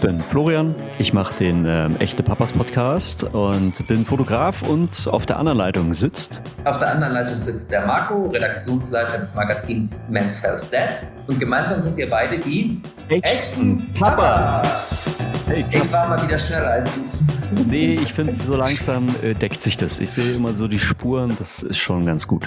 bin Florian, ich mache den Echte Papas Podcast und bin Fotograf und auf der anderen Leitung sitzt der Marco, Redaktionsleiter des Magazins Men's Health Dad, und gemeinsam sind wir beide die echten Papas. Hey, ich war mal wieder schneller als du. Nee, ich finde, so langsam deckt sich das. Ich sehe immer so die Spuren, das ist schon ganz gut.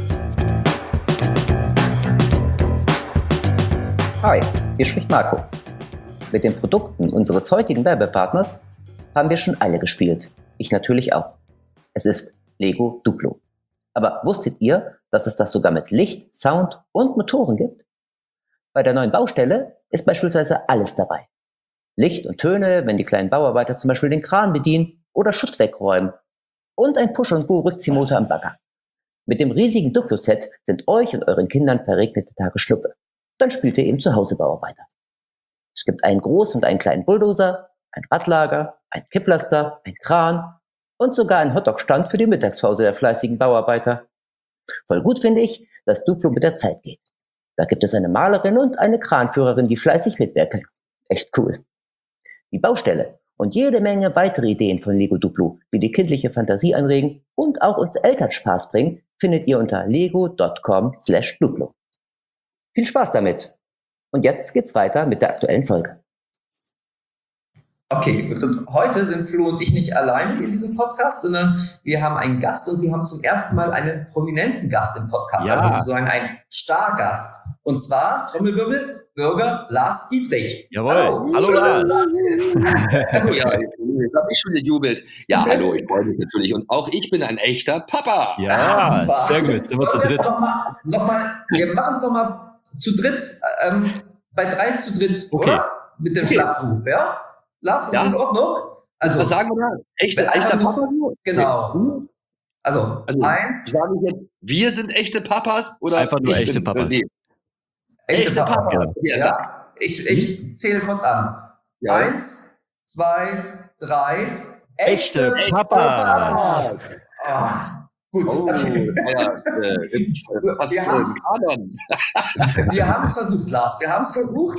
Hi, hier spricht Marco. Mit den Produkten unseres heutigen Werbepartners haben wir schon alle gespielt. Ich natürlich auch. Es ist Lego Duplo. Aber wusstet ihr, dass es das sogar mit Licht, Sound und Motoren gibt? Bei der neuen Baustelle ist beispielsweise alles dabei. Licht und Töne, wenn die kleinen Bauarbeiter zum Beispiel den Kran bedienen oder Schutt wegräumen. Und ein Push- und Pull-Rückziehmotor am Bagger. Mit dem riesigen Duplo-Set sind euch und euren Kindern verregnete Tage Schnuppe. Dann spielt ihr eben zu Hause Bauarbeiter. Es gibt einen großen und einen kleinen Bulldozer, ein Radlager, ein Kipplaster, ein Kran und sogar einen Hotdog-Stand für die Mittagspause der fleißigen Bauarbeiter. Voll gut finde ich, dass Duplo mit der Zeit geht. Da gibt es eine Malerin und eine Kranführerin, die fleißig mitwirken. Echt cool. Die Baustelle und jede Menge weitere Ideen von Lego Duplo, die die kindliche Fantasie anregen und auch uns Eltern Spaß bringen, findet ihr unter lego.com/Duplo. Viel Spaß damit! Und jetzt geht's weiter mit der aktuellen Folge. Okay, gut. Und heute sind Flo und ich nicht alleine in diesem Podcast, sondern wir haben einen Gast und wir haben zum ersten Mal einen prominenten Gast im Podcast, also sozusagen einen Stargast. Und zwar, Trommelwirbel, Bürger Lars Dietrich. Jawohl, hallo Lars. Hallo, ja, jetzt habe ich schon gejubelt. Ja, hallo, ich freue mich natürlich. Und auch ich bin ein echter Papa. Ja, super. Sehr gut, sind wir zu dritt. Wir machen es nochmal zu dritt, bei 3 zu dritt, okay. Oder? Mit dem Schlachtruf, ja? Lars, ist das in Ordnung? Also, was sagen wir da? Echter Papa? Genau. Also 1. Sagen wir jetzt, wir sind echte Papas? Oder einfach nur echte Papas? Nee. Echte Papas. Ja. Ich zähle kurz an. Ja. 1, 2, 3. Echte Papas. Gut. Okay. Wir haben es versucht, Lars. Wir haben es versucht.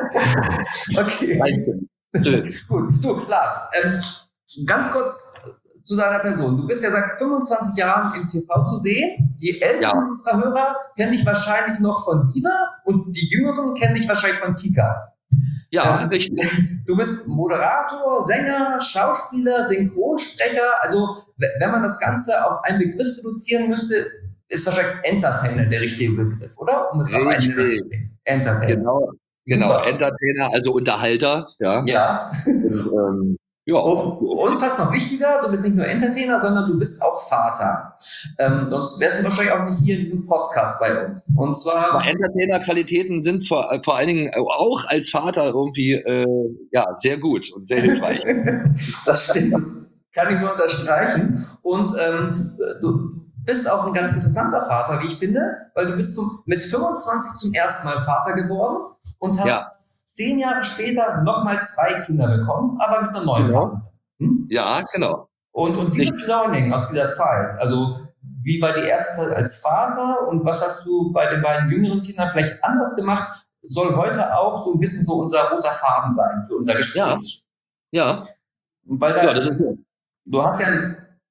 Okay. Gut. Du, Lars, ganz kurz zu deiner Person. Du bist ja seit 25 Jahren im TV zu sehen. Die Älteren unserer Hörer kennen dich wahrscheinlich noch von Viva und die Jüngeren kennen dich wahrscheinlich von Kika. Ja, richtig. Du bist Moderator, Sänger, Schauspieler, Synchronsprecher. Also, wenn man das Ganze auf einen Begriff reduzieren müsste, ist wahrscheinlich Entertainer der richtige Begriff, oder? Um es auf einen Nenner zu bringen. Entertainer. Genau. Entertainer, also Unterhalter. Ja. Und fast noch wichtiger, du bist nicht nur Entertainer, sondern du bist auch Vater. Sonst wärst du wahrscheinlich auch nicht hier in diesem Podcast bei uns. Und zwar Entertainer-Qualitäten sind vor allen Dingen auch als Vater irgendwie sehr gut und sehr hilfreich. Das stimmt, das kann ich nur unterstreichen. Und du bist auch ein ganz interessanter Vater, wie ich finde, weil du bist mit 25 zum ersten Mal Vater geworden und hast 10 Jahre später nochmal 2 Kinder bekommen, aber mit einer neuen Partnerin. Ja, genau. Und dieses Learning aus dieser Zeit, also wie war die erste Zeit als Vater und was hast du bei den beiden jüngeren Kindern vielleicht anders gemacht, soll heute auch so ein bisschen so unser roter Faden sein für unser Gespräch. Ja. Weil das ist gut. Du hast ja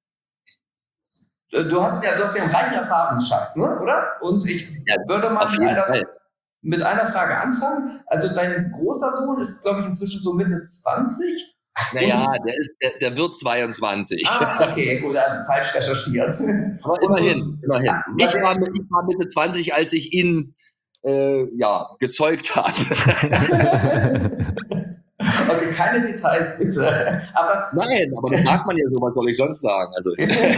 einen reichen Erfahrungsschatz, ne? Oder? Und ich würde mal mit einer Frage anfangen. Also dein großer Sohn ist, glaube ich, inzwischen so Mitte 20. Naja, der wird 22. Okay, gut, falsch recherchiert. Aber immerhin. Ich war Mitte 20, als ich ihn gezeugt habe. Okay, keine Details bitte. Nein, aber das sagt man ja so, was soll ich sonst sagen? Also,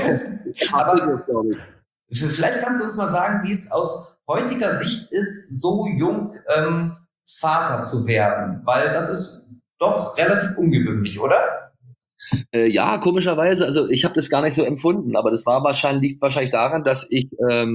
vielleicht kannst du uns mal sagen, wie es aus heutiger Sicht ist, so jung Vater zu werden, weil das ist doch relativ ungewöhnlich, oder? Ja, komischerweise, also ich habe das gar nicht so empfunden, aber das liegt wahrscheinlich daran, dass ich,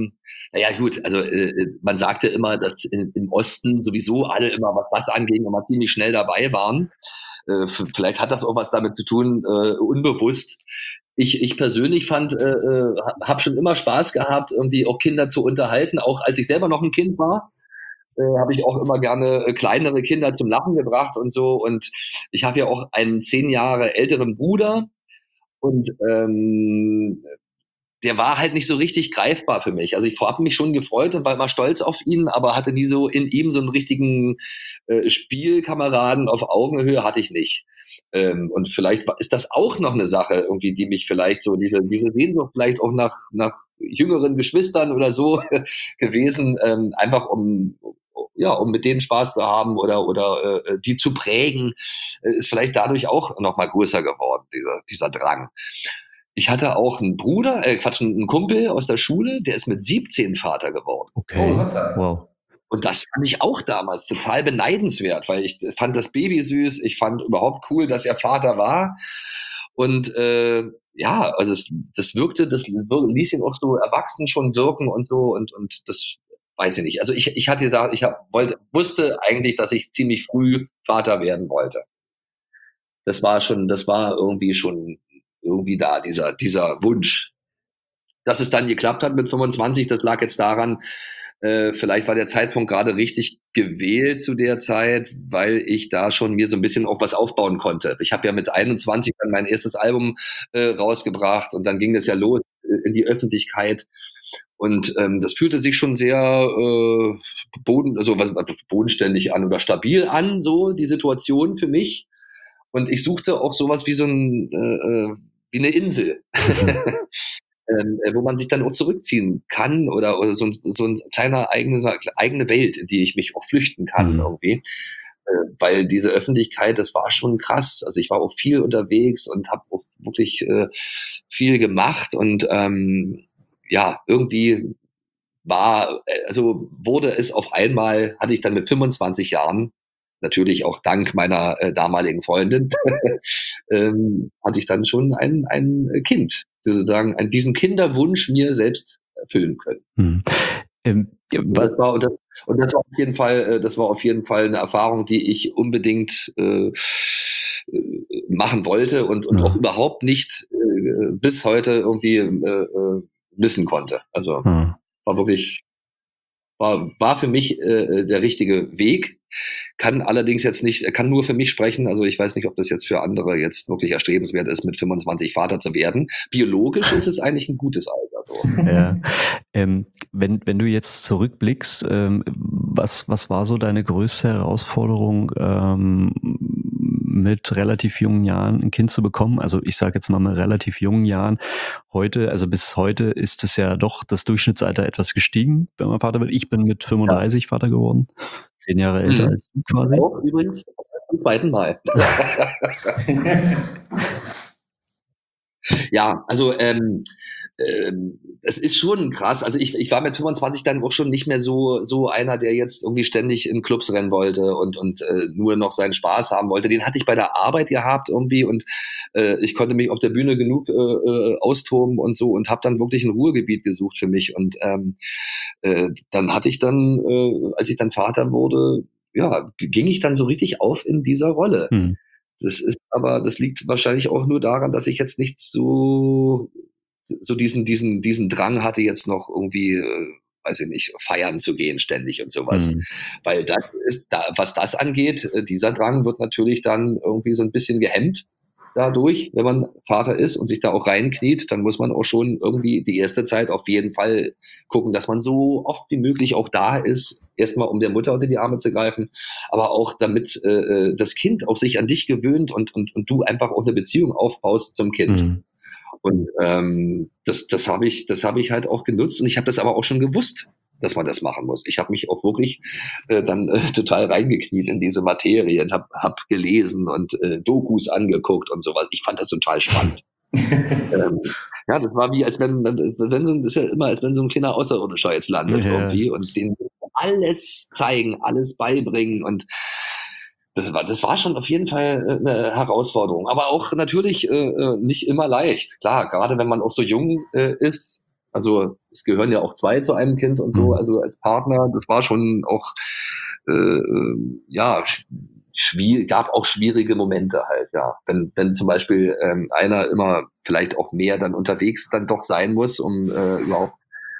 man sagte immer, dass im Osten sowieso alle immer, was das anging, immer ziemlich schnell dabei waren. Vielleicht hat das auch was damit zu tun, unbewusst. Ich persönlich habe schon immer Spaß gehabt, irgendwie auch Kinder zu unterhalten, auch als ich selber noch ein Kind war. habe ich auch immer gerne kleinere Kinder zum Lachen gebracht und so. Und ich habe ja auch einen 10 Jahre älteren Bruder und der war halt nicht so richtig greifbar für mich. Also ich habe mich schon gefreut und war immer stolz auf ihn, aber hatte nie so in ihm so einen richtigen Spielkameraden auf Augenhöhe hatte ich nicht. Und vielleicht ist das auch noch eine Sache irgendwie, die mich vielleicht so, diese Sehnsucht vielleicht auch nach jüngeren Geschwistern oder so gewesen, einfach um mit denen Spaß zu haben oder die zu prägen, ist vielleicht dadurch auch noch mal größer geworden, dieser Drang. Ich hatte auch einen einen Kumpel aus der Schule, der ist mit 17 Vater geworden. Okay. Oh, was da? Wow. Und das fand ich auch damals total beneidenswert, weil ich fand das Baby süß, ich fand überhaupt cool, dass er Vater war. Und also das ließ ihn auch so erwachsen schon wirken und so und das weiß ich nicht. Also ich hatte gesagt, wusste eigentlich, dass ich ziemlich früh Vater werden wollte. Das war irgendwie da, dieser Wunsch. Dass es dann geklappt hat mit 25, das lag jetzt daran, vielleicht war der Zeitpunkt gerade richtig gewählt zu der Zeit, weil ich da schon mir so ein bisschen auch was aufbauen konnte. Ich habe ja mit 21 dann mein erstes Album rausgebracht und dann ging das ja los in die Öffentlichkeit. Und das fühlte sich schon sehr bodenständig an oder stabil an, so die Situation für mich. Und ich suchte auch sowas wie wie eine Insel, wo man sich dann auch zurückziehen kann oder so ein kleiner eigene Welt, in die ich mich auch flüchten kann irgendwie. Weil diese Öffentlichkeit, das war schon krass. Also ich war auch viel unterwegs und habe auch wirklich viel gemacht und irgendwie wurde es auf einmal, hatte ich dann mit 25 Jahren, natürlich auch dank meiner damaligen Freundin, hatte ich dann schon ein Kind, sozusagen diesen Kinderwunsch mir selbst erfüllen können. Das war auf jeden Fall eine Erfahrung, die ich unbedingt machen wollte und auch überhaupt nicht bis heute irgendwie missen konnte. Also war für mich der richtige Weg. Kann nur für mich sprechen. Also ich weiß nicht, ob das jetzt für andere jetzt wirklich erstrebenswert ist, mit 25 Vater zu werden. Biologisch ist es eigentlich ein gutes Alter. So. Ja. Wenn du jetzt zurückblickst, was war so deine größte Herausforderung, mit relativ jungen Jahren ein Kind zu bekommen? Also ich sage jetzt mal mit relativ jungen Jahren. Bis heute ist es ja doch das Durchschnittsalter etwas gestiegen, wenn man Vater wird. Ich bin mit 35 Vater geworden. 10 Jahre älter als du quasi. Auch übrigens zum zweiten Mal. Ja, also es ist schon krass. Also ich war mit 25 dann auch schon nicht mehr so einer, der jetzt irgendwie ständig in Clubs rennen wollte und nur noch seinen Spaß haben wollte. Den hatte ich bei der Arbeit gehabt irgendwie und ich konnte mich auf der Bühne genug austoben und so und habe dann wirklich ein Ruhegebiet gesucht für mich. Und dann hatte ich als ich dann Vater wurde, ging ich dann so richtig auf in dieser Rolle. Das liegt wahrscheinlich auch nur daran, dass ich jetzt nicht so diesen Drang hatte, jetzt noch irgendwie, weiß ich nicht, feiern zu gehen ständig und sowas. Weil was das angeht, dieser Drang wird natürlich dann irgendwie so ein bisschen gehemmt dadurch, wenn man Vater ist und sich da auch reinkniet, dann muss man auch schon irgendwie die erste Zeit auf jeden Fall gucken, dass man so oft wie möglich auch da ist, erstmal um der Mutter unter die Arme zu greifen, aber auch damit das Kind auch sich an dich gewöhnt und du einfach auch eine Beziehung aufbaust zum Kind. Und das habe ich halt auch genutzt und ich habe das aber auch schon gewusst, dass man das machen muss. Ich habe mich auch wirklich dann total reingekniet in diese Materie und hab gelesen und Dokus angeguckt und sowas. Ich fand das total spannend. Das war wie, das ist ja immer, als wenn so ein kleiner Außerirdischer jetzt landet irgendwie und den alles zeigen, alles beibringen und das war schon auf jeden Fall eine Herausforderung, aber auch natürlich nicht immer leicht. Klar, gerade wenn man auch so jung ist, also es gehören ja auch 2 zu einem Kind und so, also als Partner, das war schon auch, gab auch schwierige Momente halt, ja. Wenn zum Beispiel einer immer vielleicht auch mehr dann unterwegs dann doch sein muss, um überhaupt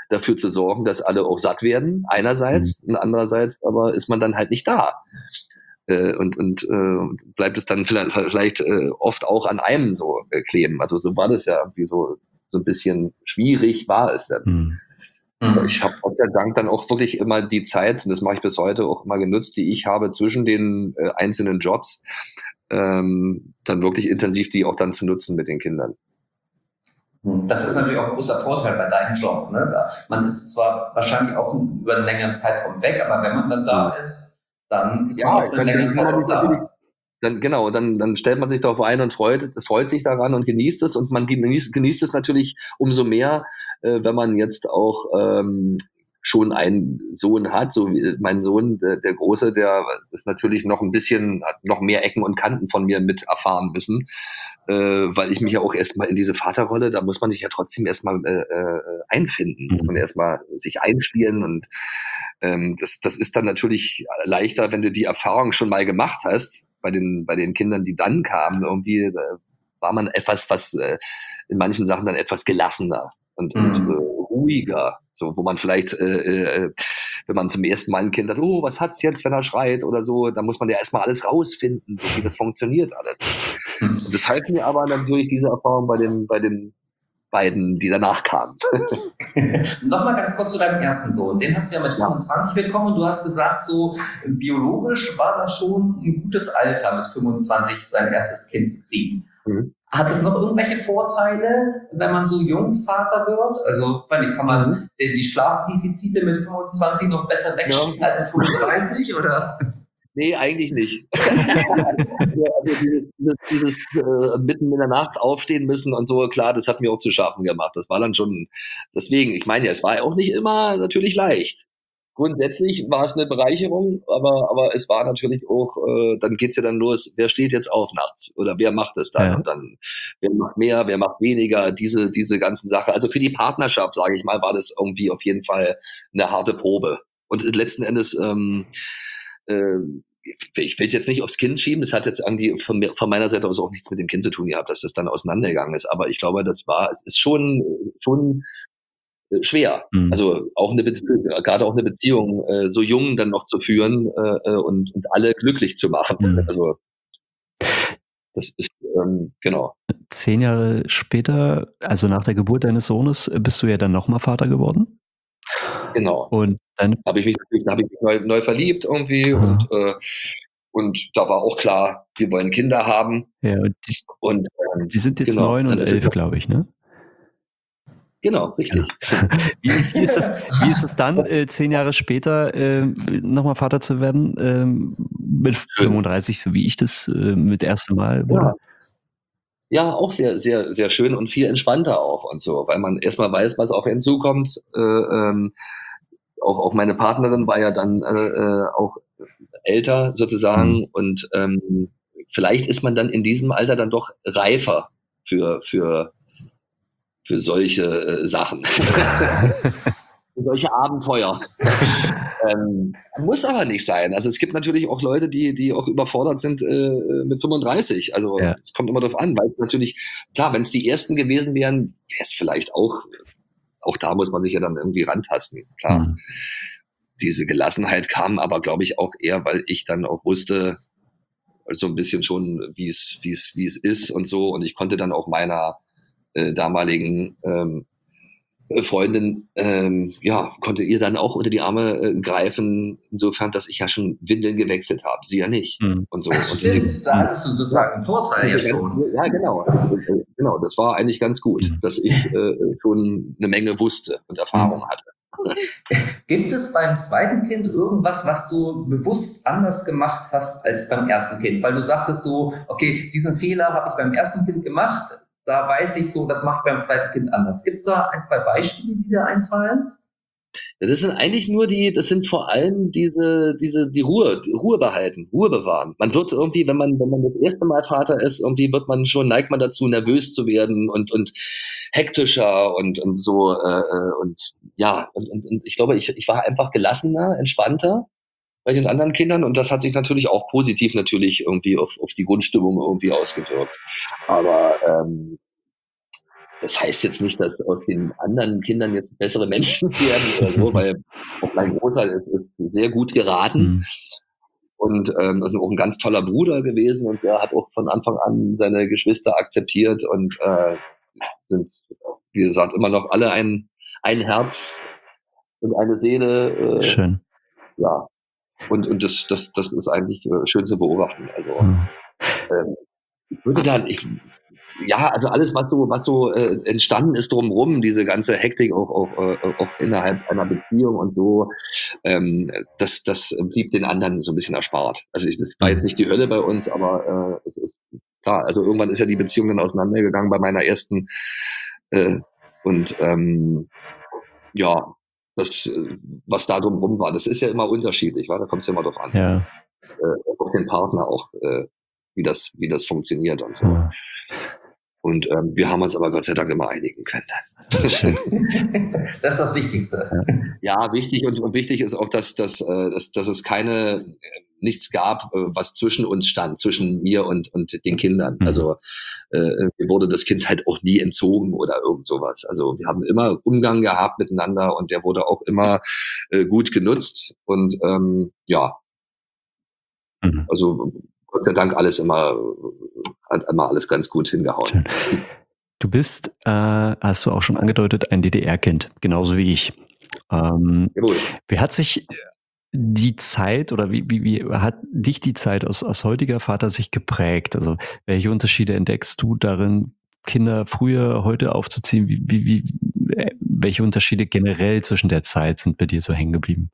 dafür zu sorgen, dass alle auch satt werden, einerseits, und andererseits aber ist man dann halt nicht da. Und bleibt es dann vielleicht oft auch an einem so kleben. Also so war das ja irgendwie so ein bisschen schwierig war es dann. Ich habe Gott sei Dank dann auch wirklich immer die Zeit, und das mache ich bis heute auch immer genutzt, die ich habe zwischen den einzelnen Jobs, dann wirklich intensiv die auch dann zu nutzen mit den Kindern. Das ist natürlich auch ein großer Vorteil bei deinem Job. Ne? Man ist zwar wahrscheinlich auch über einen längeren Zeitraum weg, aber wenn man dann da ist, dann ist man auch für einen längeren Zeitraum da. Dann stellt man sich darauf ein und freut sich daran und genießt es. Und man genießt es natürlich umso mehr, wenn man jetzt auch schon einen Sohn hat, so wie mein Sohn, der Große, der ist natürlich noch hat noch mehr Ecken und Kanten von mir mit erfahren müssen, weil ich mich ja auch erstmal in diese Vaterrolle, da muss man sich ja trotzdem erstmal einfinden, muss man erstmal sich einspielen und das ist dann natürlich leichter, wenn du die Erfahrung schon mal gemacht hast, bei den Kindern, die dann kamen, irgendwie war man etwas, in manchen Sachen dann etwas gelassener und ruhiger, so wo man vielleicht, wenn man zum ersten Mal ein Kind hat, oh, was hat's jetzt, wenn er schreit oder so, dann muss man ja erstmal alles rausfinden, wie das funktioniert alles. Und das halten mir aber natürlich diese Erfahrung bei den beiden, die danach kamen. Nochmal ganz kurz zu deinem ersten Sohn. Den hast du ja mit 25 bekommen und du hast gesagt, so biologisch war das schon ein gutes Alter, mit 25 sein erstes Kind zu kriegen. Hat es noch irgendwelche Vorteile, wenn man so jung Vater wird? Also kann man die Schlafdefizite mit 25 noch besser wegschieben als mit 35? Oder? Nee, eigentlich nicht. dieses mitten in der Nacht aufstehen müssen und so, klar, das hat mir auch zu schaffen gemacht. Das war dann schon, deswegen, ich meine ja, es war ja auch nicht immer natürlich leicht. Grundsätzlich war es eine Bereicherung, aber es war natürlich auch, dann geht's ja dann los, wer steht jetzt auf nachts oder wer macht es dann und dann, wer macht mehr, wer macht weniger, diese ganzen Sachen. Also für die Partnerschaft, sage ich mal, war das irgendwie auf jeden Fall eine harte Probe. Und letzten Endes, ich will es jetzt nicht aufs Kind schieben, das hat jetzt irgendwie von meiner Seite aus auch nichts mit dem Kind zu tun gehabt, dass das dann auseinandergegangen ist, aber ich glaube, es ist schon schwer. Also auch gerade auch eine Beziehung so jung dann noch zu führen und alle glücklich zu machen. Also das ist genau. 10 Jahre später, also nach der Geburt deines Sohnes, bist du ja dann nochmal Vater geworden. Genau. Und dann habe ich mich neu verliebt irgendwie und da war auch klar, wir wollen Kinder haben. Ja, und die sind jetzt 9 und 11, glaube ich, ne? Genau, richtig. Ja. Wie ist es dann, 10 Jahre später nochmal Vater zu werden, mit 35, so wie ich das mit ersten Mal wurde? Ja, auch sehr, sehr, sehr schön und viel entspannter auch und so, weil man erstmal weiß, was auf einen zukommt. Auch meine Partnerin war ja dann auch älter sozusagen und vielleicht ist man dann in diesem Alter dann doch reifer für solche Sachen. Für solche Abenteuer. Muss aber nicht sein. Also es gibt natürlich auch Leute, die auch überfordert sind mit 35. Also es kommt immer darauf an, weil natürlich, klar, wenn es die ersten gewesen wären, wäre es vielleicht auch da muss man sich ja dann irgendwie rantasten. Klar. Diese Gelassenheit kam aber, glaube ich, auch eher, weil ich dann auch wusste, so ein bisschen schon, wie es ist und so. Und ich konnte dann auch meiner damaligen Freundin, konnte ihr dann auch unter die Arme greifen, insofern, dass ich ja schon Windeln gewechselt habe, sie ja nicht. Und so. Stimmt, da hattest du sozusagen einen Vorteil ja schon. Ja, genau. Genau, das war eigentlich ganz gut, dass ich schon eine Menge wusste und Erfahrung hatte. Gibt es beim zweiten Kind irgendwas, was du bewusst anders gemacht hast als beim ersten Kind? Weil du sagtest so, okay, diesen Fehler habe ich beim ersten Kind gemacht, da weiß ich so, das mache ich beim zweiten Kind anders. Gibt es da 1, 2 Beispiele, die dir einfallen? Ja, das sind eigentlich nur das sind vor allem die Ruhe behalten, Ruhe bewahren. Man wird irgendwie, wenn man das erste Mal Vater ist, irgendwie neigt man dazu, nervös zu werden und hektischer und so, und ich glaube, ich war einfach gelassener, entspannter bei den anderen Kindern und das hat sich natürlich auch positiv irgendwie auf die Grundstimmung irgendwie ausgewirkt. Aber das heißt jetzt nicht, dass aus den anderen Kindern jetzt bessere Menschen werden oder so, weil auch mein Großer ist sehr gut geraten und ist auch ein ganz toller Bruder gewesen und der hat auch von Anfang an seine Geschwister akzeptiert und sind, wie gesagt, immer noch alle ein Herz und eine Seele. Schön. Ja. Und das ist eigentlich schön zu beobachten. Also ich würde dann, also alles, was so entstanden ist drumherum, diese ganze Hektik auch innerhalb einer Beziehung und so, das blieb den anderen so ein bisschen erspart. Also das war jetzt nicht die Hölle bei uns, aber es ist klar. Also irgendwann ist ja die Beziehung dann auseinandergegangen bei meiner ersten und ja, das, was da drumherum war, das ist ja immer unterschiedlich, da kommt es ja immer drauf an. Ja. Auf den Partner auch, wie das funktioniert und so. Ja. Und wir haben uns aber Gott sei Dank immer einigen können. Schön. Das ist das Wichtigste. Ja, wichtig und wichtig ist auch, dass es nichts gab, was zwischen uns stand, zwischen mir und den Kindern. Also mir wurde das Kind halt auch nie entzogen oder irgend sowas. Also wir haben immer Umgang gehabt miteinander und der wurde auch immer gut genutzt und also Gott sei Dank hat immer alles ganz gut hingehauen. Schön. Du bist, hast du auch schon angedeutet, ein DDR-Kind, genauso wie ich. Wie hat sich die Zeit oder wie hat dich die Zeit aus heutiger Vatersicht geprägt? Also welche Unterschiede entdeckst du darin, Kinder früher, heute aufzuziehen? Welche Unterschiede generell zwischen der Zeit sind bei dir so hängen geblieben?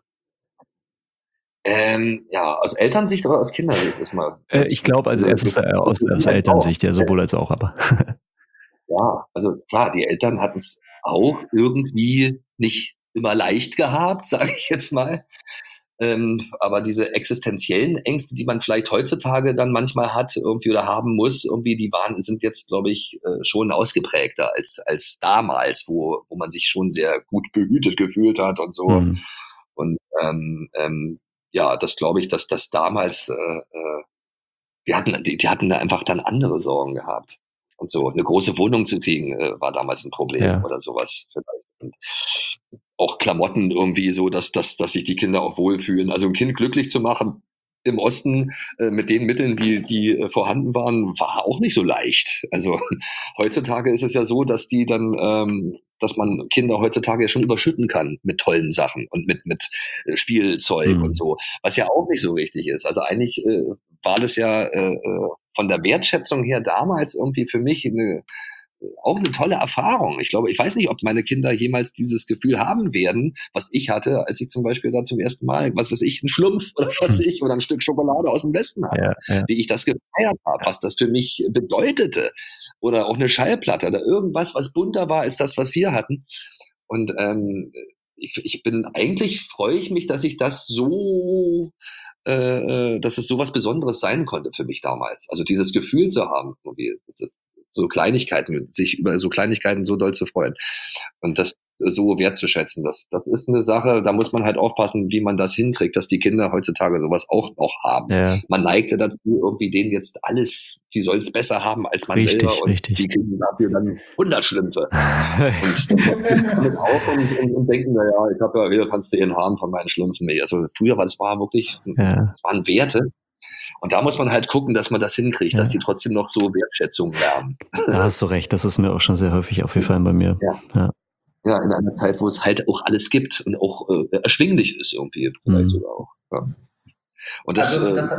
Aus Elternsicht oder aus Kindersicht erstmal? Ich glaube, also erstens aus Elternsicht, ja, sowohl als auch, aber. Ja, also klar, die Eltern hatten es auch irgendwie nicht immer leicht gehabt, sage ich jetzt mal. Aber diese existenziellen Ängste, die man vielleicht heutzutage dann manchmal hat irgendwie oder haben muss, irgendwie, sind jetzt, glaube ich, schon ausgeprägter als damals, wo man sich schon sehr gut behütet gefühlt hat und so. Und das glaube ich, dass das damals, die hatten da einfach dann andere Sorgen gehabt. Und so eine große Wohnung zu kriegen, war damals ein Problem oder sowas vielleicht. Und auch Klamotten irgendwie so, dass sich die Kinder auch wohlfühlen. Also ein Kind glücklich zu machen im Osten mit den Mitteln, die vorhanden waren, war auch nicht so leicht. Also heutzutage ist es ja so, dass dass man Kinder heutzutage ja schon überschütten kann mit tollen Sachen und mit Spielzeug und so, was ja auch nicht so richtig ist. Also eigentlich war das ja von der Wertschätzung her damals irgendwie für mich auch eine tolle Erfahrung. Ich glaube, ich weiß nicht, ob meine Kinder jemals dieses Gefühl haben werden, was ich hatte, als ich zum Beispiel da zum ersten Mal, was weiß ich, einen Schlumpf oder oder ein Stück Schokolade aus dem Westen hatte. Wie ich das gefeiert habe, was das für mich bedeutete. Oder auch eine Schallplatte oder irgendwas, was bunter war als das, was wir hatten. Und freue ich mich, dass ich das so, dass es so was Besonderes sein konnte für mich damals. Also dieses Gefühl zu haben, so Kleinigkeiten, sich über so Kleinigkeiten so doll zu freuen und das so wertzuschätzen. Das ist eine Sache, da muss man halt aufpassen, wie man das hinkriegt, dass die Kinder heutzutage sowas auch noch haben. Ja. Man neigte dazu, irgendwie denen jetzt alles, die sollen es besser haben als man selber und die kriegen dafür dann 100 Schlümpfe. und auch und denken, naja, ich habe ja, hier kannst du ihren Haaren von meinen Schlümpfen mehr. Also früher das waren Werte. Und da muss man halt gucken, dass man das hinkriegt, dass die trotzdem noch so Wertschätzung lernen. Da hast du recht, das ist mir auch schon sehr häufig aufgefallen bei mir. Ja, in einer Zeit, wo es halt auch alles gibt und auch erschwinglich ist irgendwie. Vielleicht sogar auch. Ja. Und das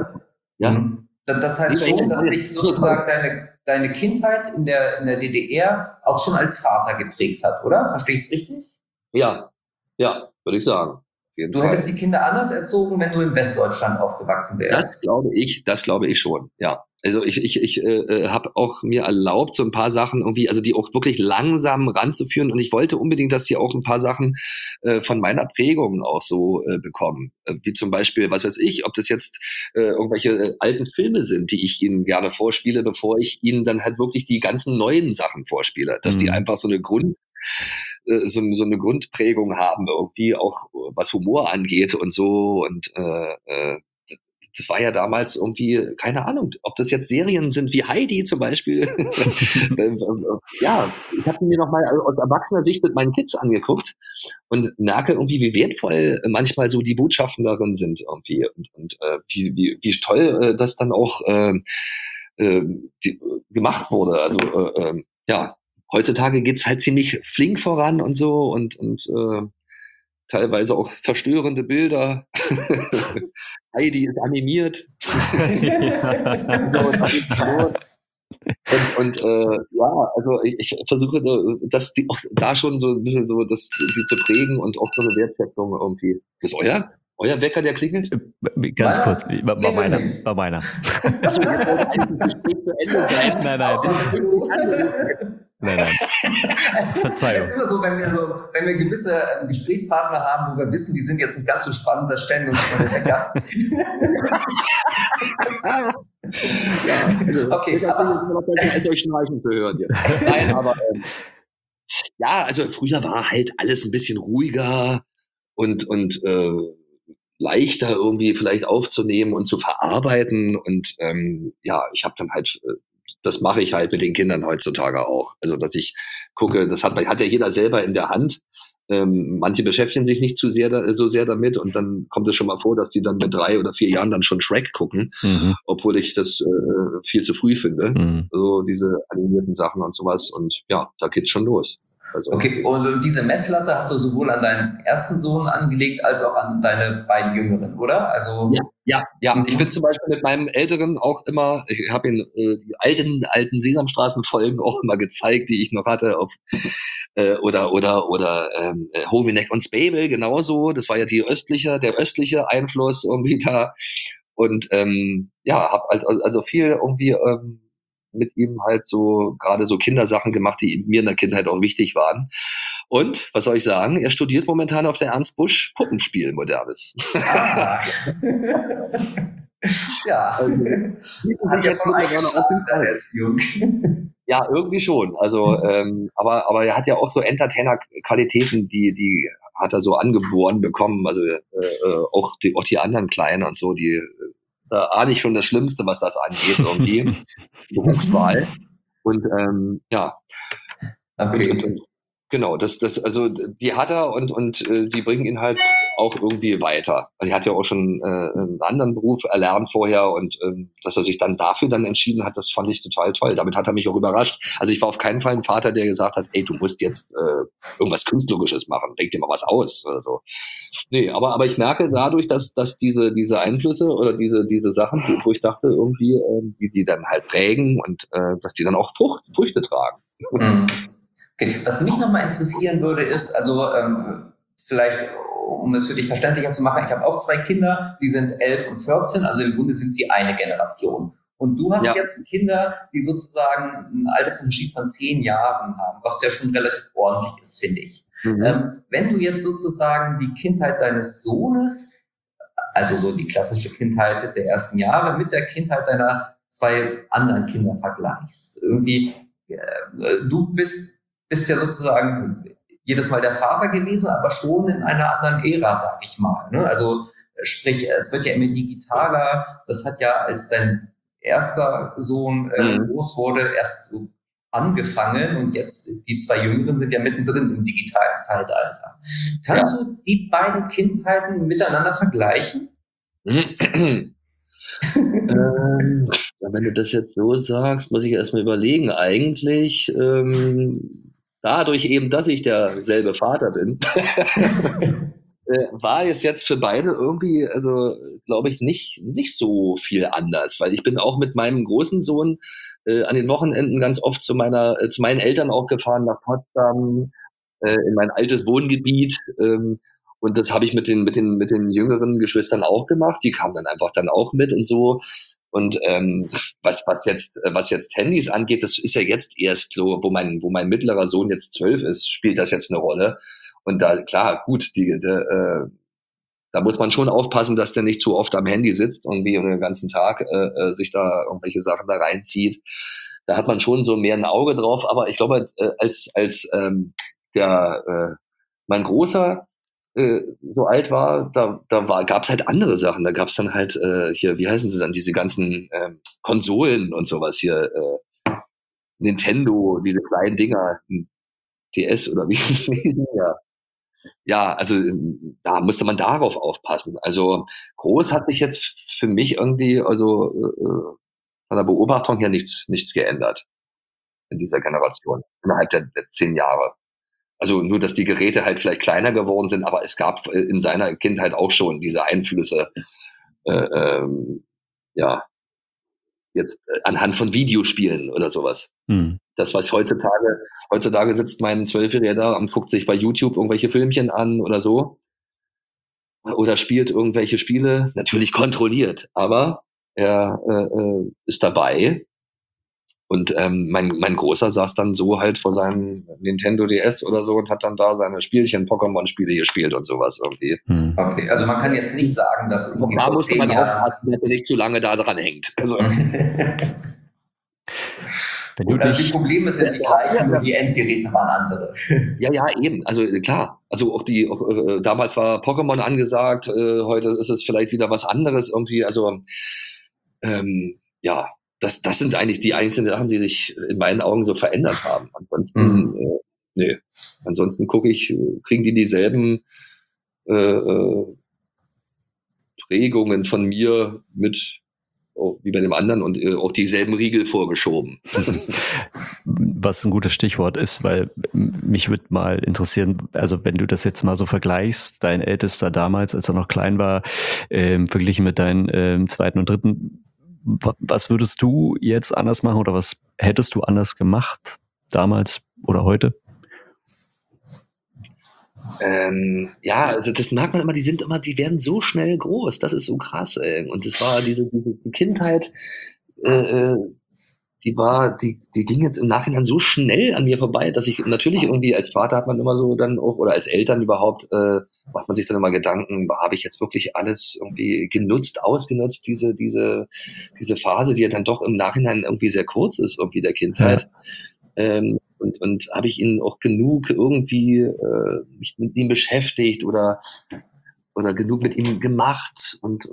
heißt schon, dass dich sozusagen deine Kindheit in der DDR auch schon als Vater geprägt hat, oder? Verstehe ich es richtig? Ja, würde ich sagen. Du hättest die Kinder anders erzogen, wenn du in Westdeutschland aufgewachsen wärst. Das glaube ich schon, ja. Also ich habe auch mir erlaubt, so ein paar Sachen irgendwie, also die auch wirklich langsam ranzuführen und ich wollte unbedingt, dass die auch ein paar Sachen von meiner Prägung auch so bekommen. Wie zum Beispiel, was weiß ich, ob das jetzt irgendwelche alten Filme sind, die ich ihnen gerne vorspiele, bevor ich ihnen dann halt wirklich die ganzen neuen Sachen vorspiele. Dass die einfach so eine Grundprägung haben, irgendwie auch was Humor angeht und so und das war ja damals irgendwie, keine Ahnung, ob das jetzt Serien sind wie Heidi zum Beispiel. Ja, ich habe die mir nochmal aus erwachsener Sicht mit meinen Kids angeguckt und merke irgendwie, wie wertvoll manchmal so die Botschaften darin sind irgendwie und wie toll das dann auch gemacht wurde. Also ja, heutzutage geht's halt ziemlich flink voran und so und teilweise auch verstörende Bilder. Heidi ist animiert. Ja, also ich versuche das auch da schon so ein bisschen so die zu prägen und auch so eine Wertschätzung irgendwie. Ist das euer Wecker, der klingelt? Ganz Meiner? kurz, war meiner. Achso, jetzt wollte eigentlich das Gespräch zu Ende sein. Nein. Verzeihung. Es ist immer so, wenn wir gewisse Gesprächspartner haben, wo wir wissen, die sind jetzt nicht ganz so spannend, da stellen wir uns schon den Wecker. Ja, Okay, aber als euch schnarchen zu hören jetzt. Nein, aber ja, also früher war halt alles ein bisschen ruhiger und leichter irgendwie vielleicht aufzunehmen und zu verarbeiten und ja, ich habe dann halt das mache ich halt mit den Kindern heutzutage auch. Also, dass ich gucke, das hat ja jeder selber in der Hand. Manche beschäftigen sich nicht so sehr damit und dann kommt es schon mal vor, dass die dann mit 3 oder 4 Jahren dann schon Shrek gucken, obwohl ich das viel zu früh finde. So diese animierten Sachen und sowas und ja, da geht's schon los. Also, okay, und diese Messlatte hast du sowohl an deinen ersten Sohn angelegt, als auch an deine beiden Jüngeren, oder? Also ja. Ich bin zum Beispiel mit meinem Älteren auch immer, ich habe ihm die alten Sesamstraßen-Folgen auch immer gezeigt, die ich noch hatte, oder Hovinek und Spabel genauso. Das war ja der östliche Einfluss irgendwie da. Und ja, habe halt also viel irgendwie mit ihm halt so gerade so Kindersachen gemacht, die mir in der Kindheit auch wichtig waren. Und, was soll ich sagen, er studiert momentan auf der Ernst Busch Puppenspiel Modernes. ja, hat ja voll eingeschlagen in deiner Erziehung. Ja, irgendwie schon. Also, aber er hat ja auch so Entertainer-Qualitäten, die hat er so angeboren bekommen. Also auch die anderen Kleinen und so, die da ahne ich schon das Schlimmste, was das angeht, irgendwie. Berufswahl. Und ja. Okay. Und genau, also die hat er und die bringen ihn halt auch irgendwie weiter. Er hat ja auch schon einen anderen Beruf erlernt vorher und dass er sich dann dafür dann entschieden hat, das fand ich total toll. Damit hat er mich auch überrascht. Also ich war auf keinen Fall ein Vater, der gesagt hat, ey, du musst jetzt irgendwas Künstlerisches machen, denk dir mal was aus oder so. Nee, aber ich merke dadurch, dass diese Einflüsse oder diese Sachen, wo ich dachte irgendwie, wie die dann halt prägen und dass die dann auch Früchte tragen. Okay. Was mich nochmal interessieren würde, ist, also vielleicht, um es für dich verständlicher zu machen, ich habe auch 2 Kinder, die sind 11 und 14, also im Grunde sind sie eine Generation. Und du hast jetzt Kinder, die sozusagen einen Altersunterschied von 10 Jahren haben, was ja schon relativ ordentlich ist, finde ich. Wenn du jetzt sozusagen die Kindheit deines Sohnes, also so die klassische Kindheit der ersten Jahre, mit der Kindheit deiner 2 anderen Kinder vergleichst, irgendwie, du bist ja sozusagen jedes Mal der Vater gewesen, aber schon in einer anderen Ära, sag ich mal. Ne? Also sprich, es wird ja immer digitaler. Das hat ja, als dein erster Sohn groß wurde, erst so angefangen und jetzt die 2 Jüngeren sind ja mittendrin im digitalen Zeitalter. Kannst du die beiden Kindheiten miteinander vergleichen? Wenn du das jetzt so sagst, muss ich erstmal überlegen. Eigentlich dadurch eben, dass ich derselbe Vater bin, war es jetzt für beide irgendwie, also glaube ich, nicht so viel anders, weil ich bin auch mit meinem großen Sohn an den Wochenenden ganz oft zu meinen Eltern auch gefahren nach Potsdam, in mein altes Wohngebiet. Und das habe ich mit den jüngeren Geschwistern auch gemacht. Die kamen dann einfach dann auch mit und so. Und was jetzt Handys angeht, das ist ja jetzt erst so, wo mein mittlerer Sohn jetzt 12 ist, spielt das jetzt eine Rolle. Und da, klar, gut, da muss man schon aufpassen, dass der nicht zu oft am Handy sitzt irgendwie den ganzen Tag sich da irgendwelche Sachen da reinzieht. Da hat man schon so mehr ein Auge drauf. Aber ich glaube, als mein Großer, so alt war, gab es halt andere Sachen. Da gab es dann halt hier, wie heißen sie dann, diese ganzen Konsolen und sowas hier, Nintendo, diese kleinen Dinger, DS oder wie ja. Ja, also da musste man darauf aufpassen. Also groß hat sich jetzt für mich irgendwie, also von der Beobachtung her nichts geändert in dieser Generation, innerhalb der 10 Jahre. Also nur, dass die Geräte halt vielleicht kleiner geworden sind, aber es gab in seiner Kindheit auch schon diese Einflüsse, ja, jetzt anhand von Videospielen oder sowas. Das, was heutzutage sitzt mein 12-Jähriger da und guckt sich bei YouTube irgendwelche Filmchen an oder so. Oder spielt irgendwelche Spiele, natürlich kontrolliert, aber er ist dabei. Und mein Großer saß dann so halt vor seinem Nintendo DS oder so und hat dann da seine Spielchen, Pokémon-Spiele gespielt und sowas irgendwie. Okay, also man kann jetzt nicht sagen, dass irgendwie Da vor muss 10 man Jahren... aufpassen, dass er nicht zu lange da dran hängt. Also, Gut, also die Probleme sind die gleichen, nur die Endgeräte waren andere. ja, eben. Also klar. Also auch damals war Pokémon angesagt, heute ist es vielleicht wieder was anderes irgendwie. Also ja, das sind eigentlich die einzelnen Sachen, die sich in meinen Augen so verändert haben. Ansonsten, nee. Ansonsten kriegen die dieselben Regungen von mir mit wie bei dem anderen und auch dieselben Riegel vorgeschoben. Was ein gutes Stichwort ist, weil mich würde mal interessieren, also wenn du das jetzt mal so vergleichst, dein Ältester damals, als er noch klein war, verglichen mit deinem zweiten und dritten, was würdest du jetzt anders machen oder was hättest du anders gemacht damals oder heute? Ja, also das merkt man immer, die werden so schnell groß, das ist so krass, ey. Und das war diese Kindheit, die ging jetzt im Nachhinein so schnell an mir vorbei, dass ich natürlich irgendwie als Vater hat man immer so dann auch, oder als Eltern überhaupt, macht man sich dann immer Gedanken, habe ich jetzt wirklich alles irgendwie ausgenutzt, diese Phase, die ja dann doch im Nachhinein irgendwie sehr kurz ist, irgendwie der Kindheit. Ja. Und habe ich ihn auch genug irgendwie mich mit ihm beschäftigt oder genug mit ihm gemacht und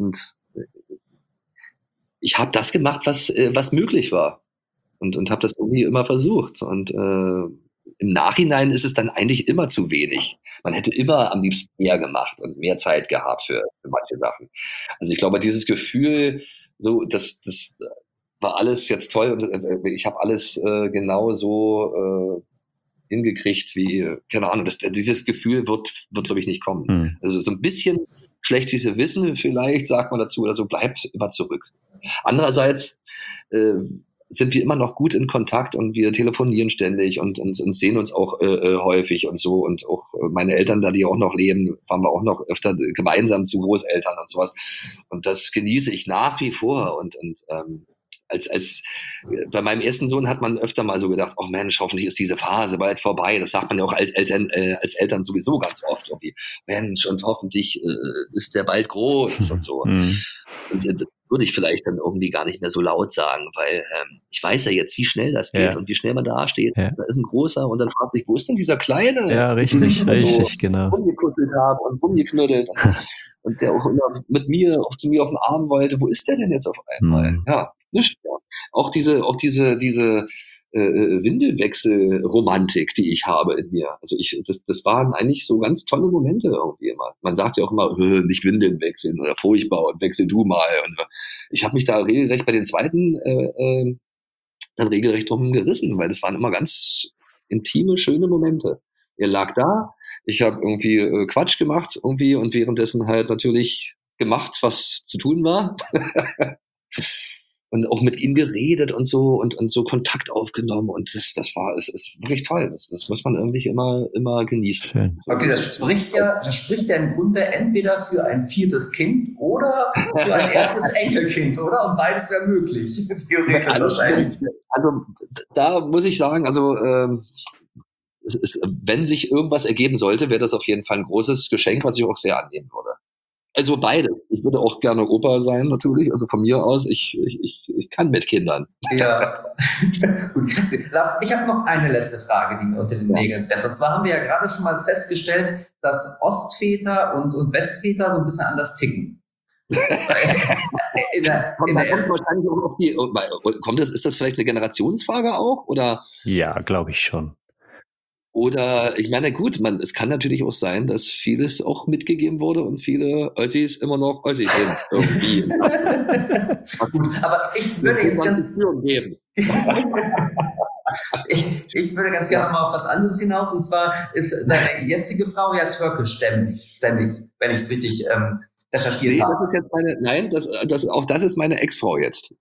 ich habe das gemacht, was möglich war und habe das irgendwie immer versucht und im Nachhinein ist es dann eigentlich immer zu wenig. Man hätte immer am liebsten mehr gemacht und mehr Zeit gehabt für manche Sachen. Also ich glaube, dieses Gefühl, so das war alles jetzt toll und ich habe alles genau so hingekriegt wie, keine Ahnung, dieses Gefühl wird glaube ich nicht kommen. Also so ein bisschen schlechtes Wissen vielleicht, sagt man dazu oder so, bleibt immer zurück. Andererseits sind wir immer noch gut in Kontakt und wir telefonieren ständig und sehen uns auch häufig und so und auch meine Eltern, da die auch noch leben, fahren wir auch noch öfter gemeinsam zu Großeltern und sowas und das genieße ich nach wie vor und als bei meinem ersten Sohn hat man öfter mal so gedacht, oh Mensch, hoffentlich ist diese Phase bald vorbei. Das sagt man ja auch als Eltern sowieso ganz oft irgendwie. Mensch, und hoffentlich ist der bald groß und so. Und das würde ich vielleicht dann irgendwie gar nicht mehr so laut sagen, weil ich weiß ja jetzt, wie schnell das geht und wie schnell man da steht. Ja. Da ist ein großer und dann fragt sich, wo ist denn dieser Kleine? Ja, richtig, richtig, so genau. Rumgekuschelt haben und rumgeknuddelt. Und der auch immer mit mir, auch zu mir auf den Arm wollte, wo ist der denn jetzt auf einmal? Ja, nicht. Ja. Auch diese Windelwechsel-Romantik, die ich habe in mir. Also das waren eigentlich so ganz tolle Momente irgendwie immer. Man sagt ja auch immer, nicht Windeln wechseln oder furchtbar und wechsel du mal. Und ich habe mich da regelrecht bei den zweiten dann regelrecht drum gerissen, weil das waren immer ganz intime, schöne Momente. Er lag da, ich habe irgendwie Quatsch gemacht irgendwie und währenddessen halt natürlich gemacht, was zu tun war. Und auch mit ihm geredet und so Kontakt aufgenommen und es ist wirklich toll. Das muss man irgendwie immer genießen. Schön. Okay, das spricht ja im Grunde entweder für ein viertes Kind oder für ein erstes Enkelkind, oder? Und beides wäre möglich, theoretisch wahrscheinlich. Also da muss ich sagen, also wenn sich irgendwas ergeben sollte, wäre das auf jeden Fall ein großes Geschenk, was ich auch sehr annehmen würde. Also beides. Ich würde auch gerne Opa sein, natürlich. Also von mir aus, ich kann mit Kindern. Ja. Gut. Lars, ich habe noch eine letzte Frage, die mir unter den Nägeln brennt. Und zwar haben wir ja gerade schon mal festgestellt, dass Ostväter und Westväter so ein bisschen anders ticken. Ist das vielleicht eine Generationsfrage auch? Oder? Ja, glaube ich schon. Oder, ich meine, gut, es kann natürlich auch sein, dass vieles auch mitgegeben wurde und viele Ossis immer noch Ossis sind. Irgendwie. Aber ich würde jetzt ich würde ganz gerne mal auf was anderes hinaus. Und zwar ist deine jetzige Frau ja türkischstämmig, wenn ich es richtig recherchiert habe. Auch das ist meine Ex-Frau jetzt.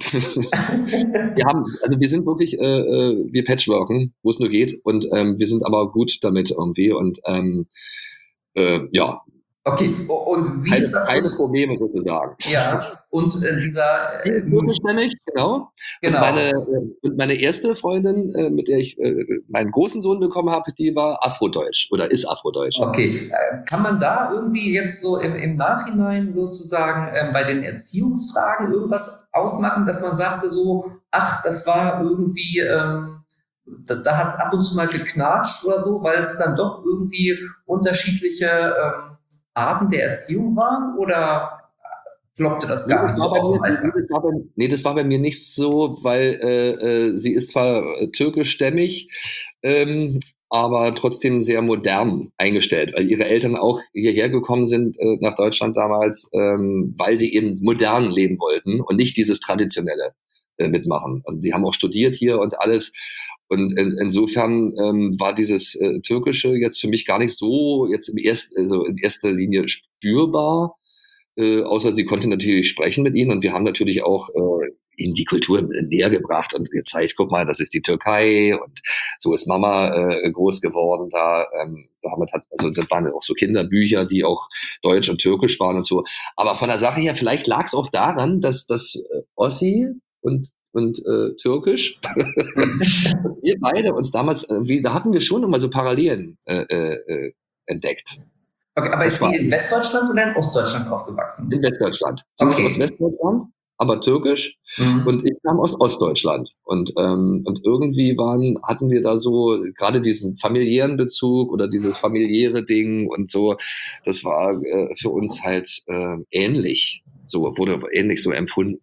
wir sind wirklich, wir patchworken, wo es nur geht, und wir sind aber gut damit irgendwie, und ja. Okay, und wie ist das? Keine Probleme sozusagen. Ja, und dieser... Türkischstämmig, genau. Und meine erste Freundin, mit der ich meinen großen Sohn bekommen habe, die war Afrodeutsch oder ist Afrodeutsch. Okay, kann man da irgendwie jetzt so im Nachhinein sozusagen bei den Erziehungsfragen irgendwas ausmachen, dass man sagte so, ach, das war irgendwie... Da hat es ab und zu mal geknatscht oder so, weil es dann doch irgendwie unterschiedliche Arten der Erziehung waren, oder ploppte das gar nicht so auf im Alltag? Das war bei mir nicht so, weil sie ist zwar türkischstämmig, aber trotzdem sehr modern eingestellt, weil ihre Eltern auch hierher gekommen sind nach Deutschland damals, weil sie eben modern leben wollten und nicht dieses Traditionelle mitmachen. Und die haben auch studiert hier und alles. Und insofern war dieses Türkische jetzt für mich gar nicht so jetzt in erster Linie spürbar, außer sie konnte natürlich sprechen mit ihnen, und wir haben natürlich auch ihnen die Kultur näher gebracht und gezeigt, guck mal, das ist die Türkei und so ist Mama groß geworden da. Das waren auch so Kinderbücher, die auch deutsch und türkisch waren und so. Aber von der Sache her, vielleicht lag es auch daran, dass das Ossi und Türkisch, wir beide uns damals, da hatten wir schon immer so Parallelen entdeckt. Okay, aber ist sie in Westdeutschland oder in Ostdeutschland aufgewachsen? In Westdeutschland. Sie ist aus Westdeutschland, aber türkisch, und ich kam aus Ostdeutschland. Und irgendwie hatten wir da so gerade diesen familiären Bezug oder dieses familiäre Ding und so, das war für uns halt ähnlich, wurde ähnlich so empfunden.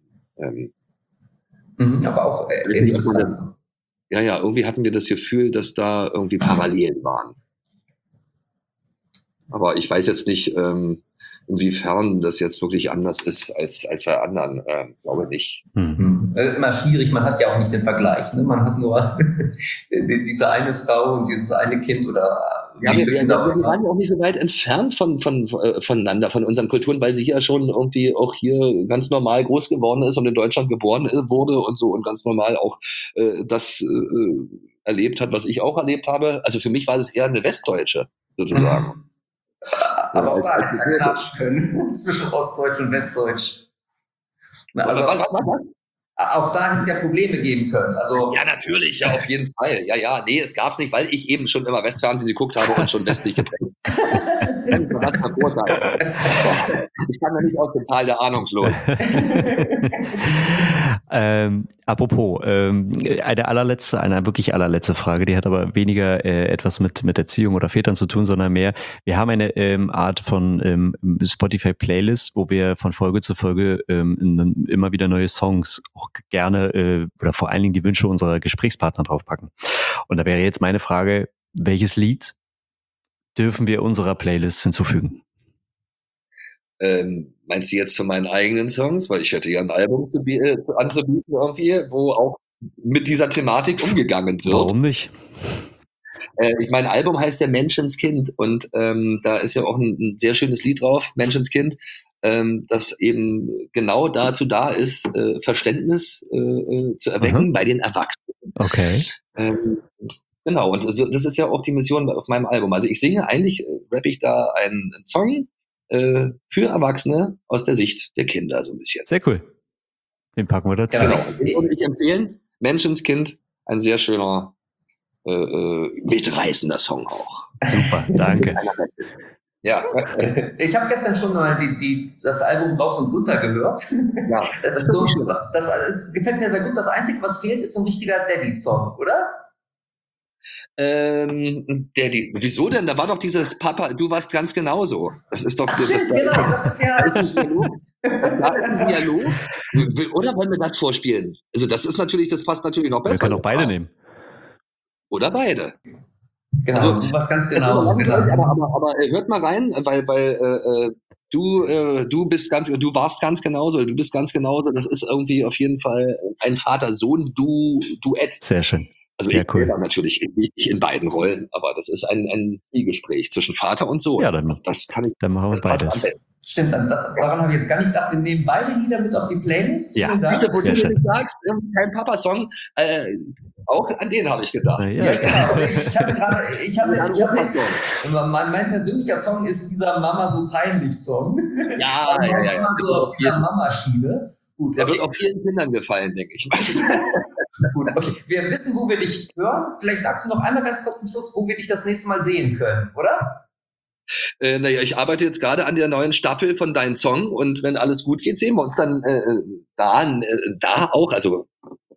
Aber auch interessant. Ja, irgendwie hatten wir das Gefühl, dass da irgendwie Parallelen waren. Aber ich weiß jetzt nicht, inwiefern das jetzt wirklich anders ist als bei anderen. Glaube nicht. Immer schwierig, man hat ja auch nicht den Vergleich. Ne? Man hat nur diese eine Frau und dieses eine Kind oder... Ja, wir waren ja auch nicht so weit entfernt voneinander, von unseren Kulturen, weil sie ja schon irgendwie auch hier ganz normal groß geworden ist und in Deutschland geboren wurde und so und ganz normal auch das erlebt hat, was ich auch erlebt habe. Also für mich war es eher eine Westdeutsche, sozusagen. Aber auch da hätte es ja klatschen können, zwischen Ostdeutsch und Westdeutsch. Auch da hätte es ja Probleme geben können. Also, ja, natürlich, ja, auf jeden Fall. Ja, nee, es gab es nicht, weil ich eben schon immer Westfernsehen geguckt habe und schon westlich geprägt. Ich kann ja nicht aus dem Tal der Ahnungslos. Apropos, eine wirklich allerletzte Frage, die hat aber weniger etwas mit Erziehung oder Vätern zu tun, sondern mehr, wir haben eine Art von Spotify-Playlist, wo wir von Folge zu Folge immer wieder neue Songs auch gerne oder vor allen Dingen die Wünsche unserer Gesprächspartner draufpacken. Und da wäre jetzt meine Frage, welches Lied dürfen wir unserer Playlist hinzufügen? Meinst du jetzt für meinen eigenen Songs? Weil ich hätte ja ein Album anzubieten irgendwie, wo auch mit dieser Thematik umgegangen wird. Warum nicht? Mein Album heißt ja Menschenskind und da ist ja auch ein sehr schönes Lied drauf, Menschenskind, das eben genau dazu da ist, Verständnis zu erwecken bei den Erwachsenen. Okay. Genau, und das ist ja auch die Mission auf meinem Album. Also ich singe eigentlich, rappe ich da einen Song für Erwachsene aus der Sicht der Kinder so ein bisschen. Sehr cool. Den packen wir dazu. Genau, den würde ich empfehlen. Menschenskind, ein sehr schöner, mitreißender Song auch. Super, danke. Ja. Ich habe gestern schon mal das Album rauf und runter gehört. Ja. Das gefällt mir sehr gut. Das Einzige, was fehlt, ist so ein richtiger Daddy-Song, oder? Daddy. Wieso denn? Da war doch dieses Papa, du warst ganz genauso. Das ist doch... Ach, stimmt, genau, das ist ja... Da ist ein Dialog. Oder wollen wir das vorspielen? Also das passt natürlich noch besser. Wir können auch beide nehmen. Oder beide. Genau, also, du warst ganz genauso. Genau. Aber hört mal rein, weil du warst ganz genauso, du bist ganz genauso. Das ist irgendwie auf jeden Fall ein Vater-Sohn-Duett. Sehr schön. Also ich bin natürlich nicht in beiden Rollen, aber das ist ein Zwiegespräch zwischen Vater und Sohn. Ja, dann machen wir beides. Stimmt, daran habe ich jetzt gar nicht gedacht. Wir nehmen beide Lieder mit auf die Playlist. Ja, wo du mir sagst, kein Papa-Song, auch an den habe ich gedacht. Ja, genau. Mein persönlicher Song ist dieser Mama so peinlich Song. Ja. Immer so auf dieser Mama-Schiene. Gut, der wird auch vielen Kindern gefallen, denke ich. Gut, okay. Wir wissen, wo wir dich hören. Vielleicht sagst du noch einmal ganz kurz zum Schluss, wo wir dich das nächste Mal sehen können, oder? Ich arbeite jetzt gerade an der neuen Staffel von Dein Song und wenn alles gut geht, sehen wir uns dann da auch. Also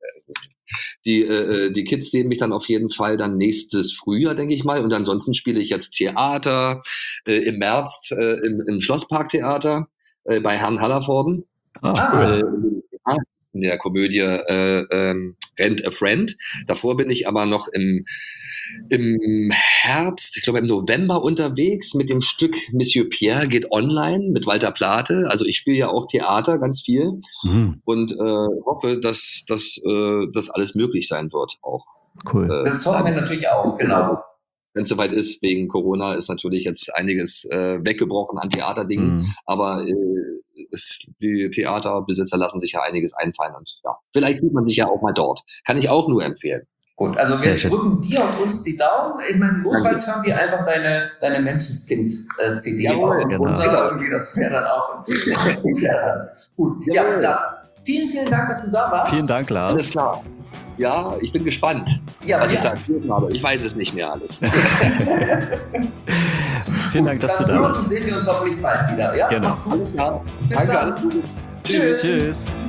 die Kids sehen mich dann auf jeden Fall dann nächstes Frühjahr, denke ich mal. Und ansonsten spiele ich jetzt Theater im März im Schlossparktheater bei Herrn Hallervorden. Cool. In der Komödie Rent a Friend. Davor bin ich aber noch im Herbst, ich glaube im November unterwegs mit dem Stück Monsieur Pierre geht online mit Walter Plate. Also ich spiele ja auch Theater ganz viel und hoffe, dass das alles möglich sein wird auch. Cool. Das hoffen wir natürlich auch, genau. Wenn es soweit ist, wegen Corona ist natürlich jetzt einiges weggebrochen an Theaterdingen, aber die Theaterbesitzer lassen sich ja einiges einfallen und ja, vielleicht sieht man sich ja auch mal dort. Kann ich auch nur empfehlen. Gut, also wir drücken dir und uns die Daumen. Ich meine, notfalls hören wir einfach deine Menschenskind-CD auf und runter. Irgendwie, das wäre dann auch ein guter Ersatz. Gut, ja, Lars, vielen Dank, dass du da warst. Vielen Dank, Lars. Alles klar. Ja, ich bin gespannt, was ich da empfohlen habe. Ich weiß es nicht mehr alles. Vielen Dank, dass du da warst. Dann sehen wir uns hoffentlich bald wieder. Ja, genau. Mach's gut. Alles klar. Bis Danke, dann. alles Gute. Tschüss.